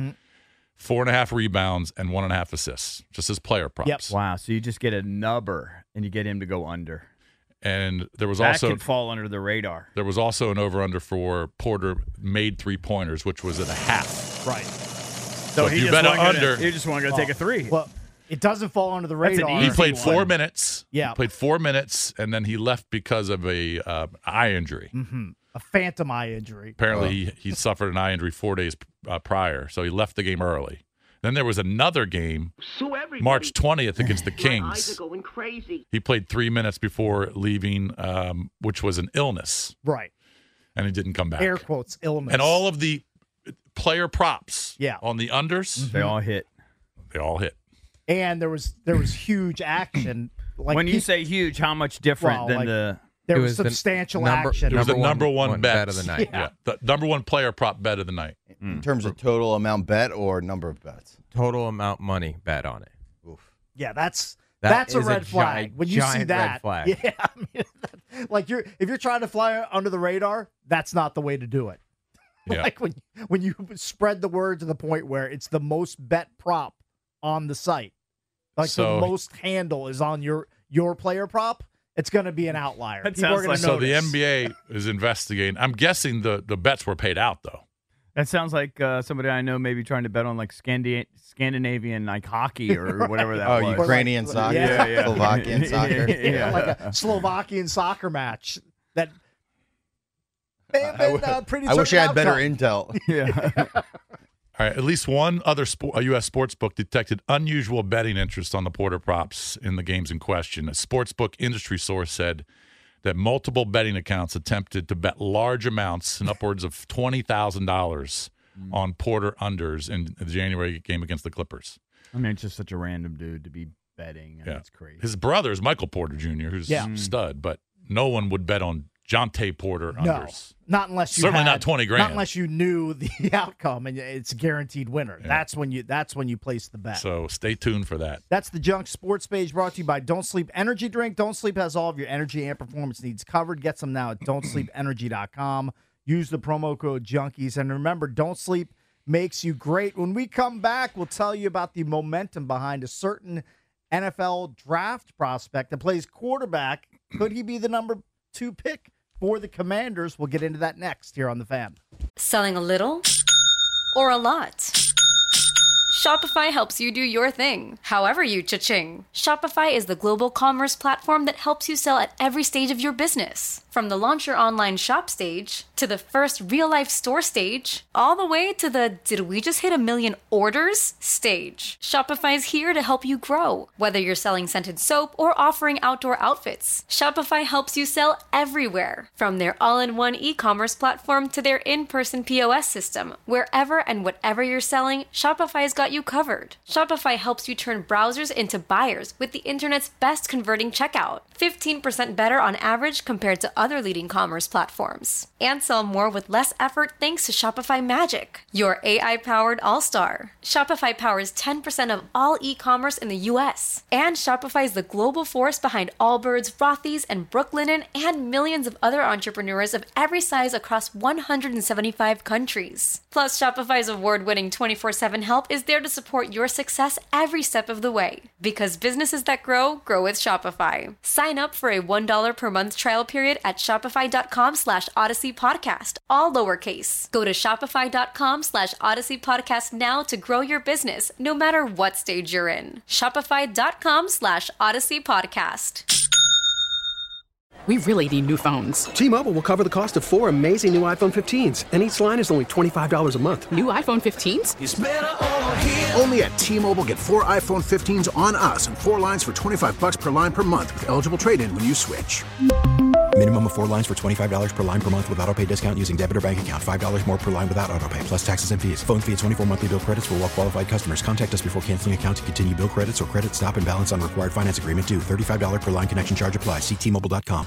4.5 rebounds, and 1.5 assists, just as player props.
Yep.
Wow. So you just get a nubber and you get him to go under.
And there was
that
also
could fall under the radar.
There was also an over/under for Porter made 3-pointers, which was at a half.
Right.
So if you bet under,
you just want to go take a three.
Well, it doesn't fall under the radar.
He played 4 minutes.
Yeah,
he played 4 minutes, and then he left because of a eye injury.
A phantom eye injury.
Apparently, he suffered an eye injury 4 days prior, so he left the game early. Then there was another game, March 20th against the Kings. My eyes are going crazy. He played 3 minutes before leaving, which was an illness.
Right.
And he didn't come back.
Air quotes, illness.
And all of the player props on the unders.
They all hit.
They all hit.
And there was huge action. Like
when you say huge, how much different than the...
There was substantial action.
It was the number one bet
of the night.
Yeah. The number one player prop bet of the night.
In terms of total amount bet or number of bets?
Total amount money bet on it.
Oof.
Yeah, that's a red flag. When you see that,
red flag.
Yeah, I mean, like if you're trying to fly under the radar, that's not the way to do it.
Yeah.
Like when you spread the word to the point where it's the most bet prop on the site, like the most handle is on your player prop. It's going to be an outlier. People are going to
So the NBA is investigating. I'm guessing the bets were paid out, though.
That sounds like somebody I know maybe trying to bet on like Scandinavian like hockey or whatever that was.
Ukrainian soccer, Slovakian soccer.
Like a Slovakian soccer match. may have been pretty.
I wish I had better
outcome.
intel.
Yeah.
All right, at least one other U.S. sportsbook detected unusual betting interest on the Porter props in the games in question. A sportsbook industry source said that multiple betting accounts attempted to bet large amounts and upwards of $20,000 on Porter unders in the January game against the Clippers.
I mean, it's just such a random dude to be betting.
Yeah.
It's crazy.
His brother is Michael Porter Jr., who's a stud, but no one would bet on Jonte Porter unders.
No, not unless you
certainly not $20,000.
Not unless you knew the outcome and it's a guaranteed winner.
Yeah.
That's when you place the bet.
So stay tuned for that.
That's the Junk Sports page brought to you by Don't Sleep Energy Drink. Don't Sleep has all of your energy and performance needs covered. Get some now at don'tsleepenergy.com. Use the promo code Junkies. And remember, Don't Sleep makes you great. When we come back, we'll tell you about the momentum behind a certain NFL draft prospect that plays quarterback. Could he be the number 2 pick for the Commanders? We'll get into that next here on The Fan.
Selling a little or a lot? Shopify helps you do your thing, however you cha-ching. Shopify is the global commerce platform that helps you sell at every stage of your business. From the launch your online shop stage, to the first real-life store stage, all the way to the did we just hit 1 million orders stage. Shopify's here to help you grow. Whether you're selling scented soap or offering outdoor outfits, Shopify helps you sell everywhere. From their all-in-one e-commerce platform to their in-person POS system, wherever and whatever you're selling, Shopify's got you covered. Shopify helps you turn browsers into buyers with the internet's best converting checkout. 15% better on average compared to other leading commerce platforms. And sell more with less effort thanks to Shopify Magic, your AI-powered all-star. Shopify powers 10% of all e-commerce in the U.S. And Shopify is the global force behind Allbirds, Rothy's, and Brooklinen, and millions of other entrepreneurs of every size across 175 countries. Plus, Shopify's award-winning 24/7 help is there to support your success every step of the way. Because businesses that grow, grow with Shopify. Sign up for a $1 per month trial period at shopify.com/Odyssey Podcast, all lowercase. Go to shopify.com/Odyssey Podcast now to grow your business, no matter what stage you're in. Shopify.com/Odyssey Podcast.
We really need new phones.
T-Mobile will cover the cost of 4 amazing new iPhone 15s, and each line is only $25 a month.
New iPhone 15s?
It's better over here. Only at T-Mobile, get 4 iPhone 15s on us and 4 lines for $25 per line per month with eligible trade-in when you switch.
Minimum of 4 lines for $25 per line per month with autopay discount using debit or bank account. $5 more per line without autopay, plus taxes and fees. Phone fee at 24 monthly bill credits for well-qualified customers. Contact us before canceling account to continue bill credits or credit stop and balance on required finance agreement due. $35 per line connection charge applies. See T-Mobile.com.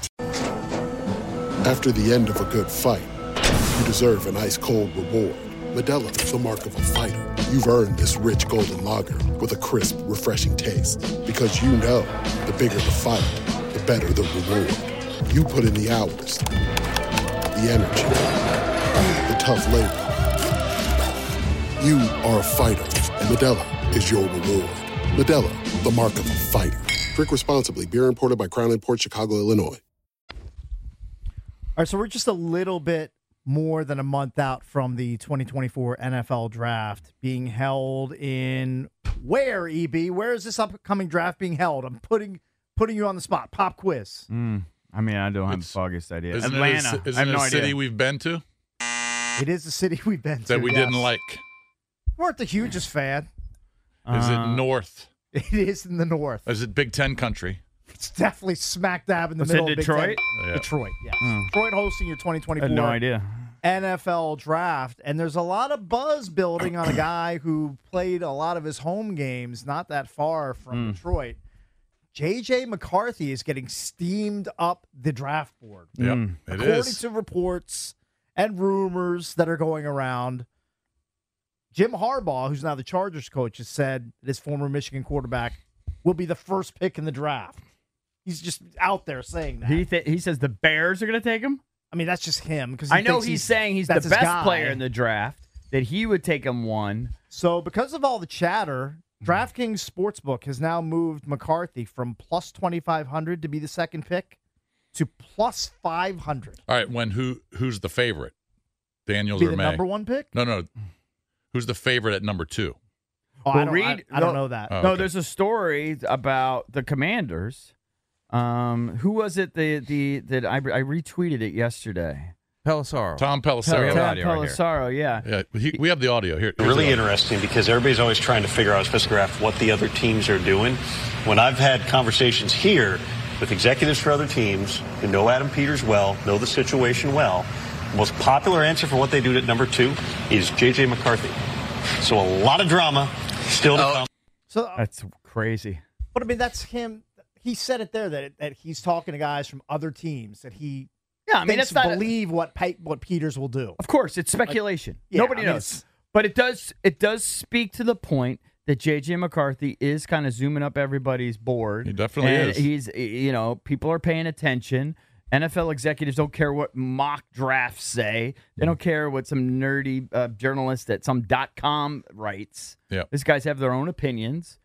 After the end of a good fight, you deserve an ice-cold reward. Modelo is the mark of a fighter. You've earned this rich golden lager with a crisp, refreshing taste. Because you know, the bigger the fight, the better the reward. You put in the hours, the energy, the tough labor. You are a fighter, and Modelo is your reward. Modelo, the mark of a fighter. Drink responsibly. Beer imported by Crown Imports, Chicago, Illinois.
All right, so we're just a little bit more than a month out from the 2024 NFL Draft being held in where, EB? Where is this upcoming draft being held? I'm putting you on the spot. Pop quiz.
I mean, I don't have the foggiest idea.
Isn't
Atlanta.
Isn't it a city we've been to?
It is the city we've been to.
That we didn't like.
Weren't the hugest fan.
Is it north?
It is in the north.
Is it Big Ten country?
It's definitely smack dab in the middle of
Detroit?
Big Ten.
Yeah.
Detroit, yes. Detroit hosting your 2024
I had no idea.
NFL Draft. And there's a lot of buzz building on a guy who played a lot of his home games not that far from Detroit. J.J. McCarthy is getting steamed up the draft board.
Yep,
According to reports and rumors that are going around, Jim Harbaugh, who's now the Chargers coach, has said that his former Michigan quarterback will be the first pick in the draft. He's just out there saying that.
He says the Bears are going to take him?
I mean, that's just him. Because
I know he's saying he's the best player in the draft, that he would take him one.
So because of all the chatter, DraftKings Sportsbook has now moved McCarthy from plus 2,500 to be the second pick to plus 500.
All right, who's the favorite? Daniels
be
or
the
May?
number one pick?
No. Who's the favorite at number 2?
Oh, I don't know that.
Oh,
No,
okay.
there's a story about the Commanders. Who was it that I retweeted it yesterday?
Pelissaro.
Tom Pelissaro.
Tom Pelissaro, yeah.
Yeah, we have the audio here.
Really interesting because everybody's always trying to figure out, especially graph, what the other teams are doing. When I've had conversations here with executives for other teams who know Adam Peters well, know the situation well, the most popular answer for what they do at number 2 is J.J. McCarthy. So a lot of drama still to come.
So
that's crazy.
But I mean, that's him. He said it there that he's talking to guys from other teams that he thinks believe what Peters will do.
Of course, it's speculation. Nobody knows. But it does speak to the point that J.J. McCarthy is kind of zooming up everybody's board.
He definitely is.
He's, people are paying attention. NFL executives don't care what mock drafts say. They don't care what some nerdy journalist at some .com writes.
Yeah.
These guys have their own opinions.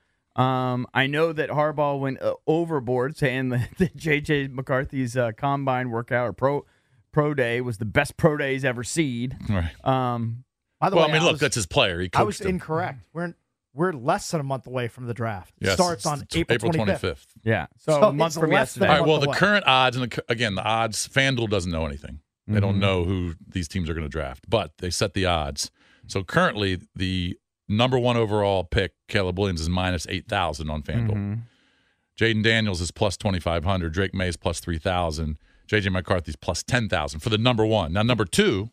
I know that Harbaugh went overboard saying that J.J. McCarthy's combine workout or pro day was the best pro day he's ever seen.
Right.
By the way,
look, that's his player. He coached
I was
him.
incorrect. We're less than a month away from the draft. It
Yes,
starts on April 25th.
Yeah. So a month from yesterday.
All right, well, the current odds, and again, the odds, FanDuel doesn't know anything. They don't know who these teams are going to draft, but they set the odds. So currently, the number 1 overall pick, Caleb Williams, is minus 8,000 on FanDuel. Jaden Daniels is plus 2,500. Drake May is plus 3,000. J.J. McCarthy's plus 10,000 for the number 1. Now, number 2,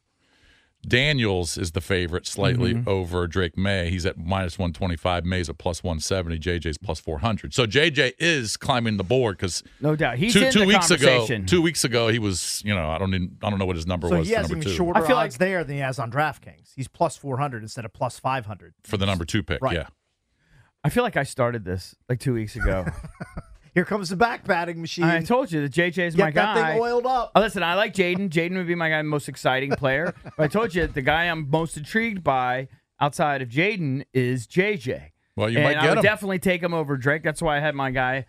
Daniels is the favorite slightly over Drake May. He's at minus 125. May's at plus 170. JJ's plus 400. So JJ is climbing the board because
no doubt he's
two
in the
weeks
conversation.
2 weeks ago he was, I don't know what his number was.
So he has
for number
even
2.
shorter
I feel
odds there than he has on DraftKings. He's plus 400 instead of plus 500
for the number 2 pick.
Right.
Yeah.
I feel like I started this like 2 weeks ago.
Here comes the back batting machine.
I told you that JJ's
Get
my guy.
that thing oiled up.
Listen, I like Jaden. Jaden would be my guy, most exciting player. But I told you the guy I'm most intrigued by outside of Jaden is JJ.
Well, you
and
might get
I would
him.
definitely take him over Drake. That's why I had my guy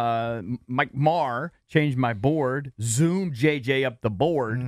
Mike Marr change my board, zoom JJ up the board.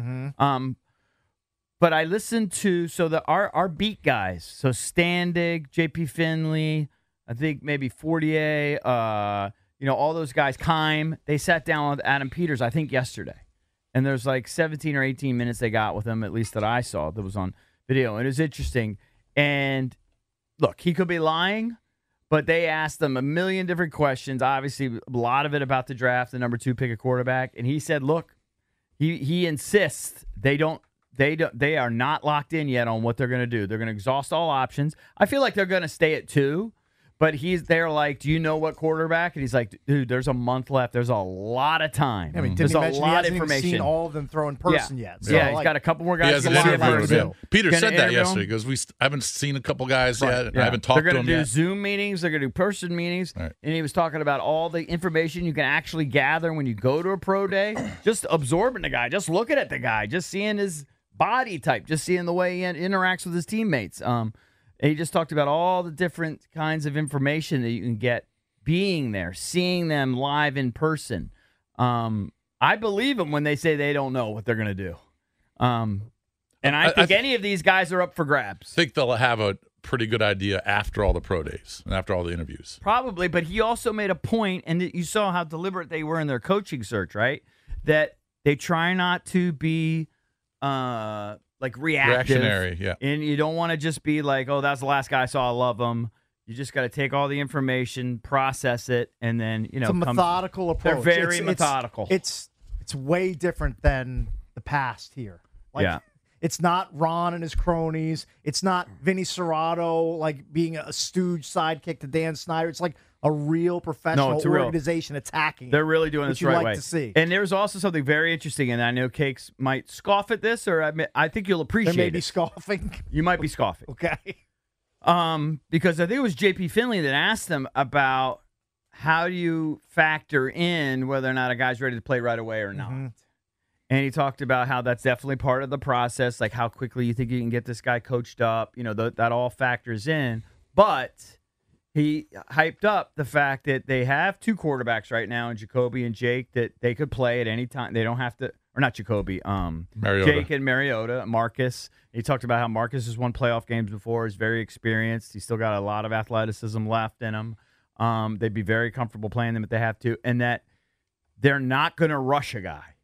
But I listened to our beat guys, so Standig, JP Finley, I think maybe Fortier, all those guys, Keim, they sat down with Adam Peters, I think yesterday. And there's like 17 or 18 minutes they got with him, at least that I saw, that was on video. And it was interesting. And look, he could be lying, but they asked him a million different questions. Obviously, a lot of it about the draft, the number 2 pick of quarterback. And he said, look, he insists they are not locked in yet on what they're going to do. They're going to exhaust all options. I feel like they're going to stay at 2. But they're like, do you know what quarterback? And he's like, dude, there's a month left. There's a lot of time.
I mean,
there's
didn't
a
he mention
lot
he
of
hasn't even
information.
seen all of them throw in person yet. So
He's got a couple more guys.
He has an interview with him. Peter said that yesterday because I haven't seen a couple guys yet. I haven't talked to them yet.
They're going to do Zoom meetings. They're going to do person meetings.
Right.
And he was talking about all the information you can actually gather when you go to a pro day. Just absorbing the guy. Just looking at the guy. Just seeing his body type. Just seeing the way he interacts with his teammates. He just talked about all the different kinds of information that you can get being there, seeing them live in person. I believe them when they say they don't know what they're going to do. And I think any of these guys are up for grabs.
I think they'll have a pretty good idea after all the pro days and after all the interviews.
Probably, but he also made a point, and you saw how deliberate they were in their coaching search, right? That they try not to be like
reactionary, yeah.
And you don't want to just be like, oh, that's the last guy I saw, I love him. You just got to take all the information, process it, and then,
it's a methodical approach.
They're very methodical.
It's way different than the past here. It's not Ron and his cronies. It's not Vinny Serrato like being a stooge sidekick to Dan Snyder. It's like a real professional organization attacking.
They're really doing this the right way.
To see.
And there's also something very interesting, and I know Cakes might scoff at this, or I think you'll appreciate it.
They may be scoffing.
You might be scoffing.
Okay.
Because I think it was JP Finley that asked them about how do you factor in whether or not a guy's ready to play right away or not. And he talked about how that's definitely part of the process, like how quickly you think you can get this guy coached up. That all factors in. But he hyped up the fact that they have 2 quarterbacks right now, in Jacoby and Jake, that they could play at any time. They don't have to, or not Jacoby,
Mariota.
Jake and Mariota, Marcus. He talked about how Marcus has won playoff games before. He's very experienced. He's still got a lot of athleticism left in him. They'd be very comfortable playing them if they have to, and that they're not going to rush a guy.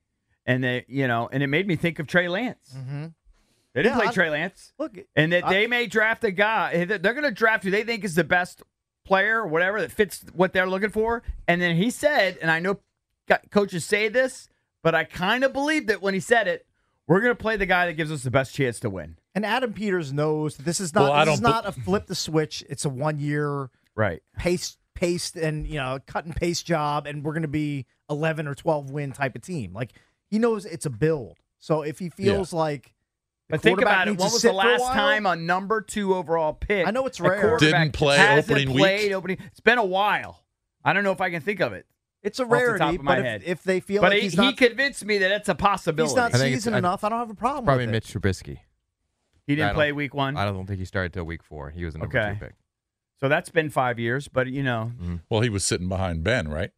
and it made me think of Trey Lance.
Mm-hmm.
They didn't play Trey Lance.
Look,
and that they may draft a guy. They're going to draft who they think is the best player or whatever that fits what they're looking for. And then he said, and I know coaches say this, but I kind of believed it when he said it, we're going to play the guy that gives us the best chance to win.
And Adam Peters knows this is not a flip the switch. It's a 1 year paste and cut and paste job, and we're going to be 11 or 12 win type of team. Like, he knows it's a build. So if he feels like,
but think about it. When was the last time a number 2 overall pick?
I know it's rare.
Didn't play opening week.
It's been a while. I don't know if I can think of it.
It's a rarity, but if they feel
but
like
he convinced me that it's a possibility.
He's not seasoned enough. I don't have a problem with it.
Probably Mitch Trubisky.
He didn't play week 1?
I don't think he started till week 4. He was a number 2 pick.
So that's been 5 years, but
Well, he was sitting behind Ben, right?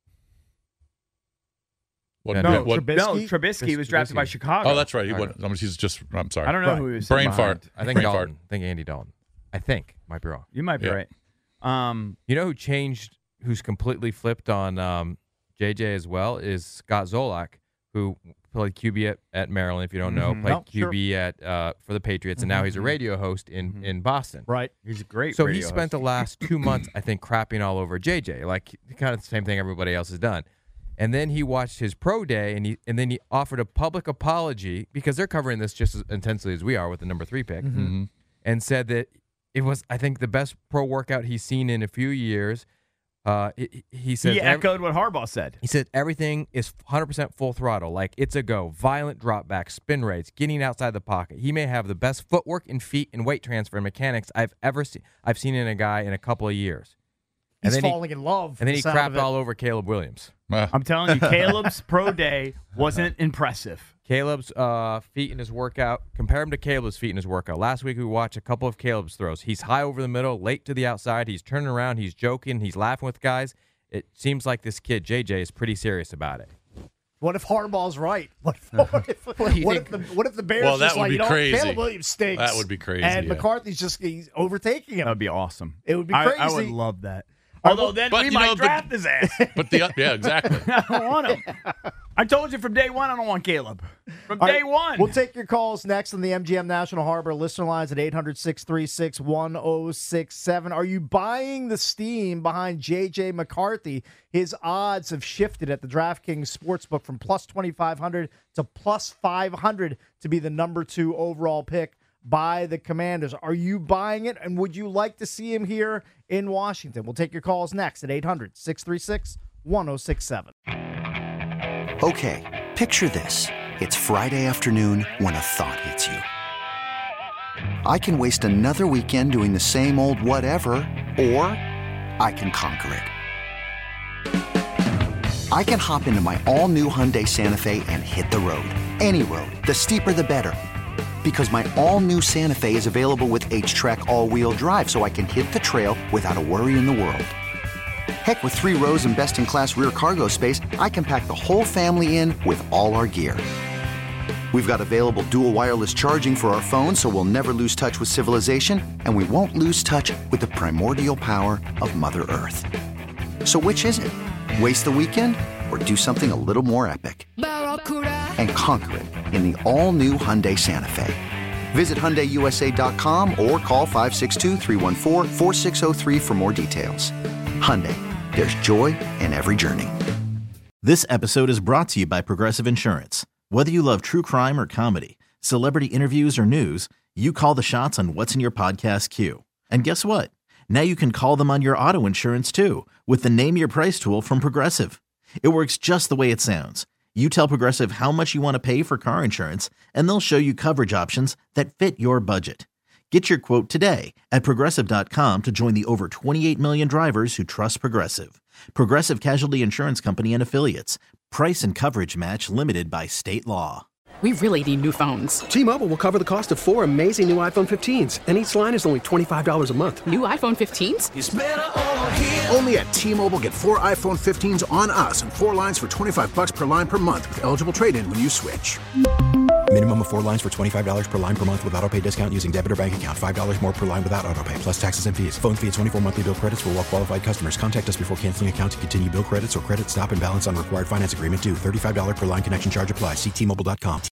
Trubisky was drafted by Chicago.
Oh, that's right. I'm sorry.
I don't know who he was.
Brain fart.
I think Dalton. I think Andy Dalton. I think. Might be wrong.
You might be right.
You know who changed, who's completely flipped on JJ as well, is Scott Zolak, who played QB at Maryland, if you don't know, played QB for the Patriots, and now he's a radio host in Boston.
Right.
He's a great
So
radio
he spent the last 2 months, I think, crapping all over JJ, like kind of the same thing everybody else has done. And then he watched his pro day, and then he offered a public apology, because they're covering this just as intensely as we are with the number 3 pick, and said that it was, I think, the best pro workout he's seen in a few years. He said
he echoed what Harbaugh said.
He said everything is 100% full throttle, like it's a go. Violent dropbacks, spin rates, getting outside the pocket. He may have the best footwork and feet and weight transfer and mechanics I've seen in a guy in a couple of years.
He's falling in love.
And then he crapped all over Caleb Williams.
I'm telling you, Caleb's pro day wasn't impressive.
Caleb's feet in his workout, compare him to Caleb's feet in his workout. Last week we watched a couple of Caleb's throws. He's high over the middle, late to the outside. He's turning around. He's joking. He's laughing with guys. It seems like this kid, JJ, is pretty serious about it.
What if Harbaugh's right? What if the Bears just like, Caleb Williams stinks?
That would be crazy.
And McCarthy's he's overtaking him.
That would be awesome.
It would be crazy.
I would love that. Although then we might draft his ass.
Yeah, exactly.
I don't want him. I told you from day one I don't want Caleb. From day one.
We'll take your calls next on the MGM National Harbor listener lines at 800-636-1067. Are you buying the steam behind J.J. McCarthy? His odds have shifted at the DraftKings Sportsbook from plus 2,500 to plus 500 to be the number 2 overall pick by the Commanders. Are you buying it, and would you like to see him here in Washington? We'll take your calls next at 800-636-1067.
Okay, picture this. It's Friday afternoon when a thought hits you. I can waste another weekend doing the same old whatever, or I can conquer it. I can hop into my all-new Hyundai Santa Fe and hit the road. Any road. The steeper, the better. Because my all-new Santa Fe is available with H-Track all-wheel drive, so I can hit the trail without a worry in the world. Heck, with 3 rows and best-in-class rear cargo space, I can pack the whole family in with all our gear. We've got available dual wireless charging for our phones, so we'll never lose touch with civilization, and we won't lose touch with the primordial power of Mother Earth. So which is it? Waste the weekend or do something a little more epic? And conquer it in the all-new Hyundai Santa Fe. Visit HyundaiUSA.com or call 562-314-4603 for more details. Hyundai, there's joy in every journey.
This episode is brought to you by Progressive Insurance. Whether you love true crime or comedy, celebrity interviews or news, you call the shots on what's in your podcast queue. And guess what? Now you can call them on your auto insurance too with the Name Your Price tool from Progressive. It works just the way it sounds. You tell Progressive how much you want to pay for car insurance, and they'll show you coverage options that fit your budget. Get your quote today at Progressive.com to join the over 28 million drivers who trust Progressive. Progressive Casualty Insurance Company and Affiliates. Price and coverage match limited by state law.
We really need new phones.
T-Mobile will cover the cost of 4 amazing new iPhone 15s, and each line is only $25 a month.
New iPhone 15s?
It's better over here. Only at T-Mobile, get 4 iPhone 15s on us and 4 lines for $25 per line per month with eligible trade-in when you switch.
Minimum of 4 lines for $25 per line per month with auto pay discount using debit or bank account. $5 more per line without auto pay, plus taxes and fees. Phone fee at 24 monthly bill credits for well qualified customers. Contact us before canceling account to continue bill credits or credit stop and balance on required finance agreement due. $35 per line connection charge applies. See T-Mobile.com.